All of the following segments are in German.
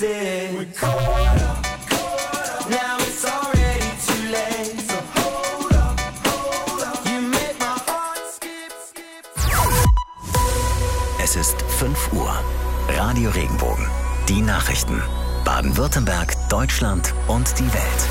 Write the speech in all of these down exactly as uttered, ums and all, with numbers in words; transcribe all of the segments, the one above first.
did. We're caught up, caught up. Now it's already too late. So hold up, hold up. You make my heart skip, skip. Es ist fünf Uhr. Radio Regenbogen. Die Nachrichten. Baden-Württemberg, Deutschland und die Welt.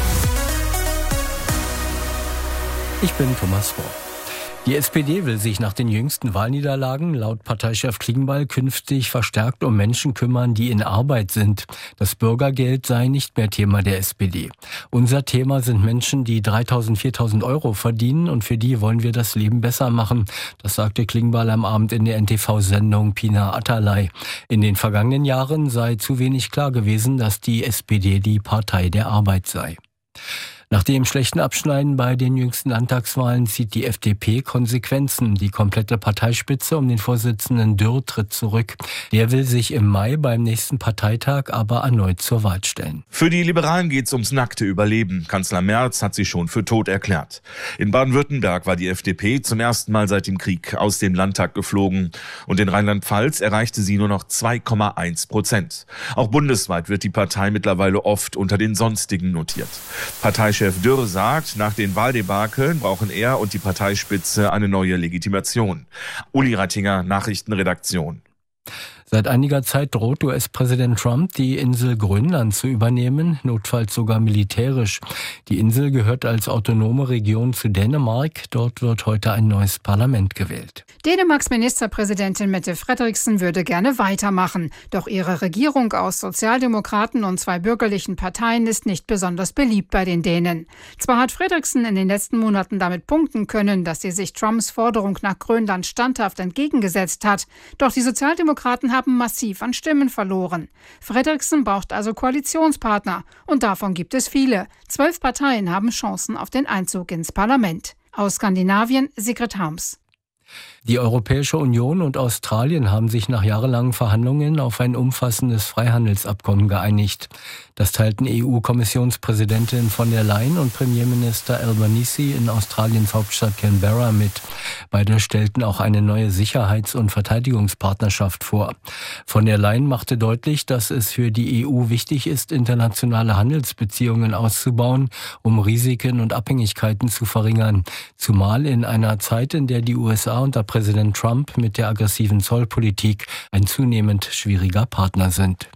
Ich bin Thomas Mohr. Die S P D will sich nach den jüngsten Wahlniederlagen laut Parteichef Klingbeil künftig verstärkt um Menschen kümmern, die in Arbeit sind. Das Bürgergeld sei nicht mehr Thema der S P D. Unser Thema sind Menschen, die dreitausend, viertausend Euro verdienen und für die wollen wir das Leben besser machen. Das sagte Klingbeil am Abend in der N T V-Sendung Pina Atalay. In den vergangenen Jahren sei zu wenig klar gewesen, dass die S P D die Partei der Arbeit sei. Nach dem schlechten Abschneiden bei den jüngsten Landtagswahlen zieht die F D P Konsequenzen. Die komplette Parteispitze um den Vorsitzenden Dürr tritt zurück. Der will sich im Mai beim nächsten Parteitag aber erneut zur Wahl stellen. Für die Liberalen geht's ums nackte Überleben. Kanzler Merz hat sie schon für tot erklärt. In Baden-Württemberg war die F D P zum ersten Mal seit dem Krieg aus dem Landtag geflogen. Und in Rheinland-Pfalz erreichte sie nur noch zwei Komma eins Prozent. Auch bundesweit wird die Partei mittlerweile oft unter den Sonstigen notiert. Parteichef Dürr sagt, nach den Wahldebakeln brauchen er und die Parteispitze eine neue Legitimation. Uli Rattinger, Nachrichtenredaktion. Seit einiger Zeit droht U S-Präsident Trump, die Insel Grönland zu übernehmen, notfalls sogar militärisch. Die Insel gehört als autonome Region zu Dänemark. Dort wird heute ein neues Parlament gewählt. Dänemarks Ministerpräsidentin Mette Frederiksen würde gerne weitermachen. Doch ihre Regierung aus Sozialdemokraten und zwei bürgerlichen Parteien ist nicht besonders beliebt bei den Dänen. Zwar hat Frederiksen in den letzten Monaten damit punkten können, dass sie sich Trumps Forderung nach Grönland standhaft entgegengesetzt hat. Doch die Sozialdemokraten haben massiv an Stimmen verloren. Frederiksen braucht also Koalitionspartner. Und davon gibt es viele. Zwölf Parteien haben Chancen auf den Einzug ins Parlament. Aus Skandinavien, Sigrid Harms. Die Europäische Union und Australien haben sich nach jahrelangen Verhandlungen auf ein umfassendes Freihandelsabkommen geeinigt. Das teilten E U-Kommissionspräsidentin von der Leyen und Premierminister Albanese in Australiens Hauptstadt Canberra mit. Beide stellten auch eine neue Sicherheits- und Verteidigungspartnerschaft vor. Von der Leyen machte deutlich, dass es für die E U wichtig ist, internationale Handelsbeziehungen auszubauen, um Risiken und Abhängigkeiten zu verringern. Zumal in einer Zeit, in der die U S A unter Präsident Trump mit der aggressiven Zollpolitik ein zunehmend schwieriger Partner sind.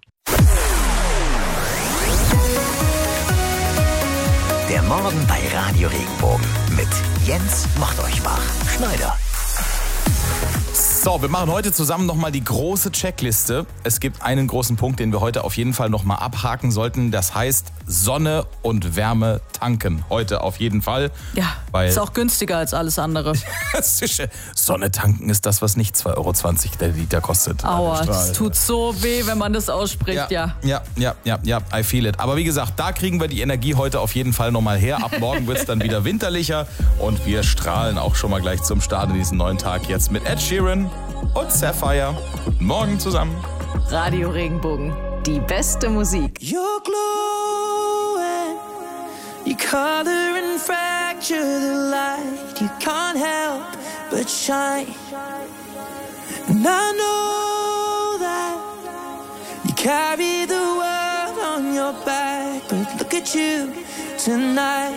Der Morgen bei Radio Regenbogen mit Jens Machteuchbach-Schneider. So, wir machen heute zusammen nochmal die große Checkliste. Es gibt einen großen Punkt, den wir heute auf jeden Fall nochmal abhaken sollten. Das heißt Sonne und Wärme tanken. Heute auf jeden Fall. Ja, weil ist auch günstiger als alles andere. Sonne tanken ist das, was nicht zwei Euro zwanzig der Liter kostet. Aua, das tut so weh, wenn man das ausspricht, ja. Ja, ja, ja, ja, I feel it. Aber wie gesagt, da kriegen wir die Energie heute auf jeden Fall nochmal her. Ab morgen wird es dann wieder winterlicher und wir strahlen auch schon mal gleich zum Start in diesen neuen Tag jetzt mit Ed Sheeran und Sapphire. Guten Morgen zusammen. Radio Regenbogen, die beste Musik. You're glowing, you color and fracture the light. You can't help but shine. And I know that you carry the world on your back. But look at you tonight.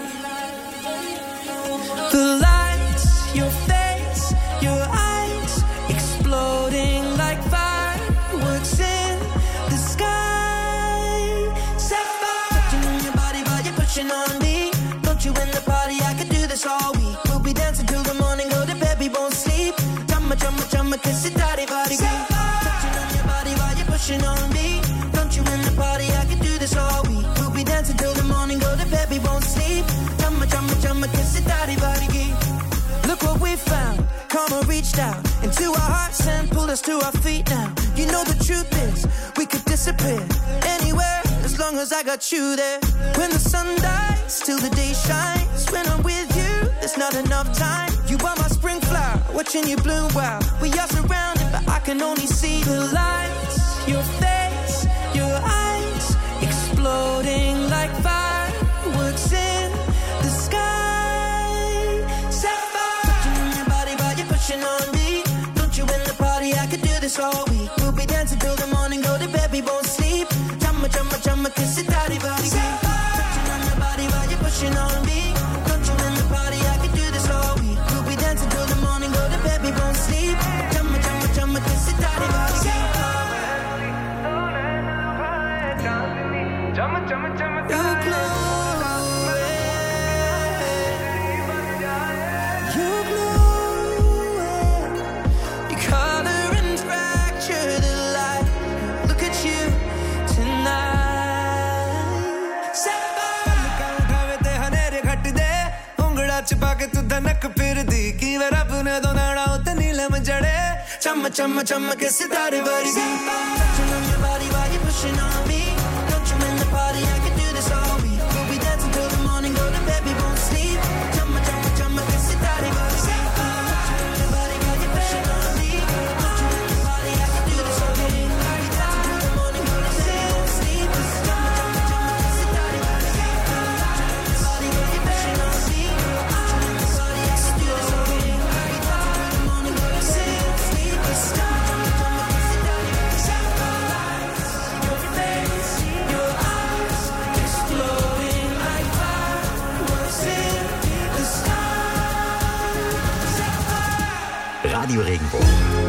The lights, your face, your eyes, exploding like fireworks in the sky. Sapphire, touching on your body while you're pushing on me. Don't you in the party? I could do this all week. We'll be dancing till the morning, go to bed, we won't sleep. Chumma, chumma, chumma, kiss it, daddy, body. Touching on your body while you're pushing on me. Don't you in the party? I could do this all week. We'll be dancing till the morning, go to bed, we won't sleep. Chumma, chumma, chumma, kiss it, daddy, body. Look what we found. Karma reached out into our hearts and pulled us to our feet now. You know the truth is, we could disappear anywhere as long as I got you there. When the sun dies, till the day shines. When I'm with you, there's not enough time. You are my spring flower, watching you bloom wild. We are surrounded, but I can only see the lights. Your face, your eyes, exploding like fireworks in the sky. On me, don't you in the party? I could do this all week. We'll be dancing till the morning, go to bed, we won't sleep. Chumma, chumma, Chumma chumma chumma ke sitare vargi touching on your body while you're pushing on me. Don't you in the party, I can do this all week. We'll be dancing till the morning, go to bed, we won't sleep. Chumma chumma chumma ke sitare vargi touching on your body while you're pushing on me. Don't you in the party, I can do this all week. We'll be dancing till the morning, go to bed, we won't sleep. Chumma chumma chumma ke sitare vargi touching on your body while you're pushing on me. Don't you in the party, I can do this all week. We'll be dancing till the morning, go to bed, we won't sleep. Radio Regenbogen.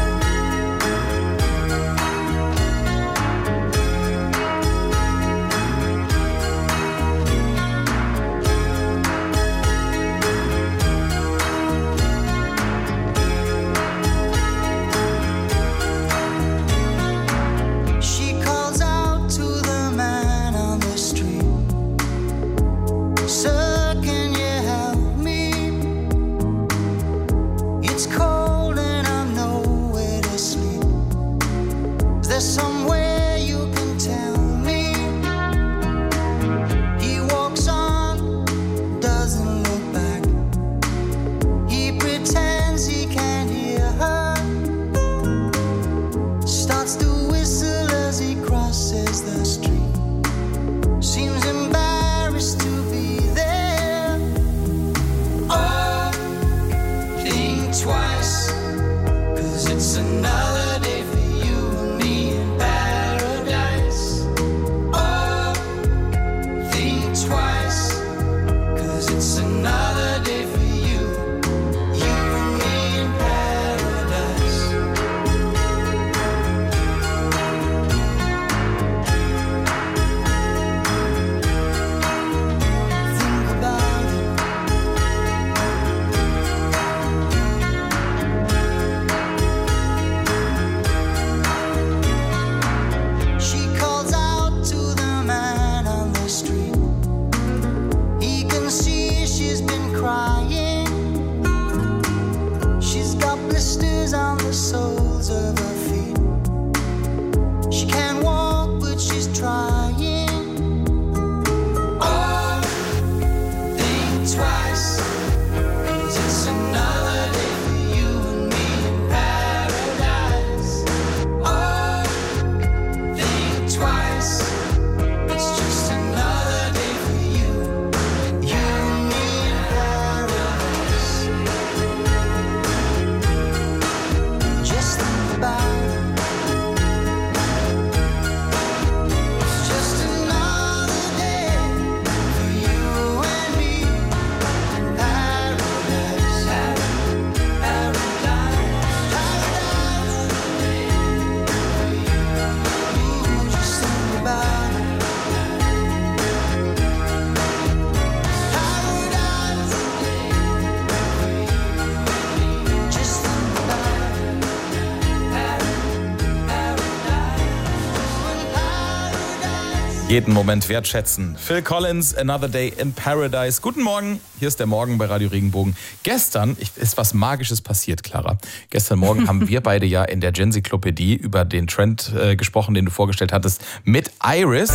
Jeden Moment wertschätzen. Phil Collins, Another Day in Paradise. Guten Morgen, hier ist der Morgen bei Radio Regenbogen. Gestern ist was Magisches passiert, Clara. Gestern Morgen haben wir beide ja in der Genzyklopädie über den Trend äh, gesprochen, den du vorgestellt hattest, mit Iris.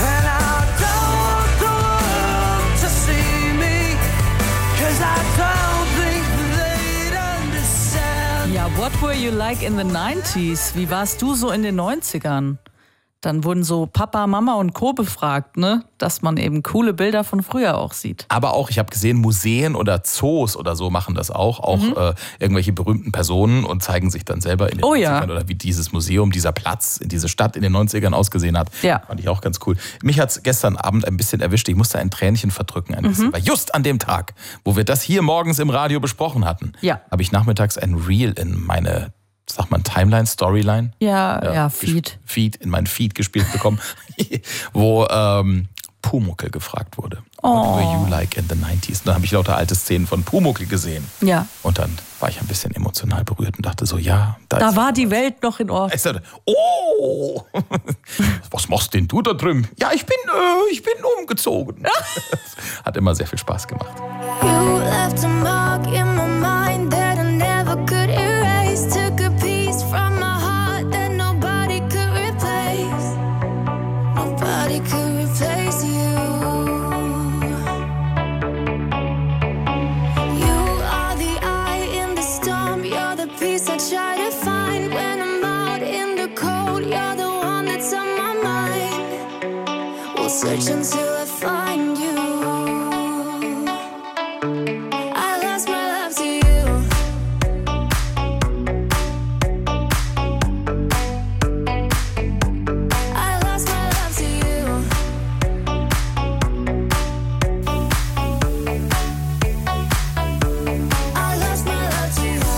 Ja, what were you like in the nineties? Wie warst du so in den neunzigern? Dann wurden so Papa, Mama und Co. befragt, ne? Dass man eben coole Bilder von früher auch sieht. Aber auch, ich habe gesehen, Museen oder Zoos oder so machen das auch. Auch mhm. äh, irgendwelche berühmten Personen und zeigen sich dann selber in den oh, neunzigern. Ja. Oder wie dieses Museum, dieser Platz, diese Stadt in den neunzigern ausgesehen hat. Ja. Fand ich auch ganz cool. Mich hat es gestern Abend ein bisschen erwischt. Ich musste ein Tränchen verdrücken. Ein bisschen. Mhm. Weil just an dem Tag, wo wir das hier morgens im Radio besprochen hatten, ja. habe ich nachmittags ein Reel in meine sagt man Timeline, Storyline? Ja, ja, ja Feed. Feed, in meinen Feed gespielt bekommen, wo ähm, Pumuckl gefragt wurde. Oh. What were you like in the nineties? Und dann habe ich lauter alte Szenen von Pumuckl gesehen. Ja. Und dann war ich ein bisschen emotional berührt und dachte so, ja. Da, da ist war die Welt noch in Ordnung. Ich sagte, oh, was machst denn du da drüben? Ja, ich bin, äh, ich bin umgezogen. Hat immer sehr viel Spaß gemacht. You left a mark in my mind that I never could erase. Took a piece from my heart that nobody could replace. Nobody could replace you. I try to find when I'm out in the cold. You're the one that's on my mind. We'll search until I find you. I lost my love to you. I lost my love to you. I lost my love to you.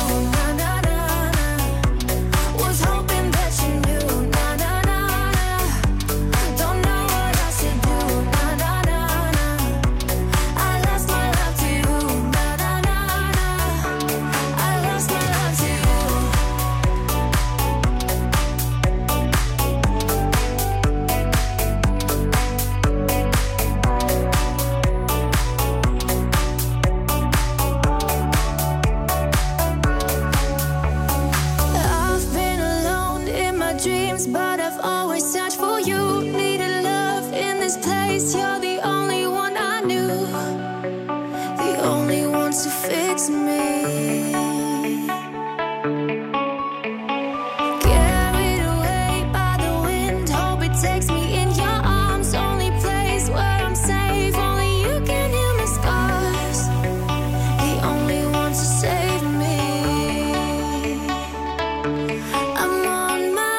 But I've always searched for you. Needed love in this place. You're the only one I knew. The only one to fix me. Carried away by the wind. Hope it takes me in your arms. Only place where I'm safe. Only you can heal my scars. The only one to save me. I'm on my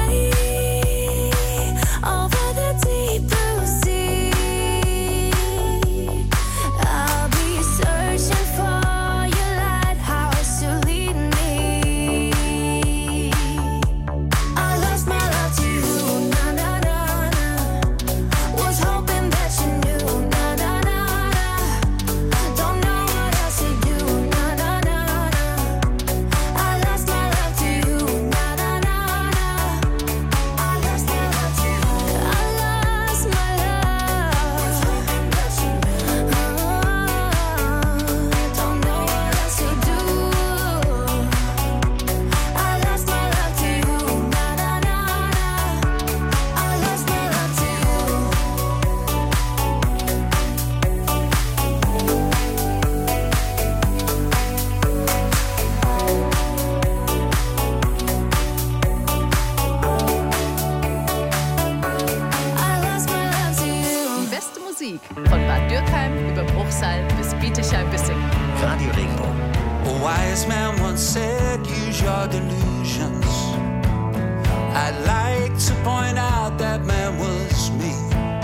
Von Bad Dürkheim über Bruchsal bis Bietigheim bis Singen. Radio Regenbogen. A wise man once said, use your delusions. I'd like to point out that man was me.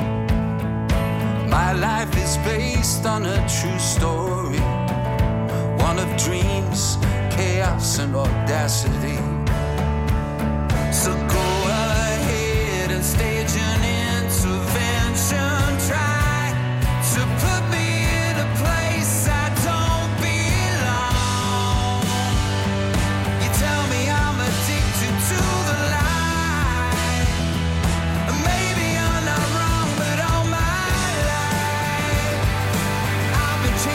My life is based on a true story. One of dreams, chaos and audacity.